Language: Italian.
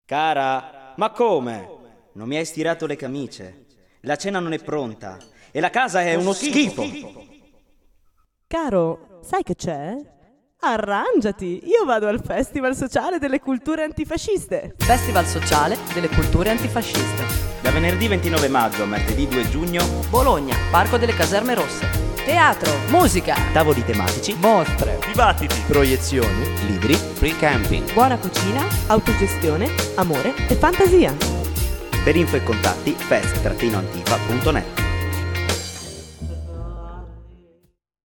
Cara, ma come? Non mi hai stirato le camicie. La cena non è pronta e la casa è uno schifo. Caro, sai che c'è? Arrangiati, io vado al Festival Sociale delle Culture Antifasciste. Festival Sociale delle Culture Antifasciste. Da venerdì 29 maggio a martedì 2 giugno, Bologna, Parco delle Caserme Rosse. Teatro, musica, tavoli tematici, mostre, dibattiti, proiezioni, libri, free camping. Buona cucina, autogestione, amore e fantasia. Per info e contatti fest-antifa.net.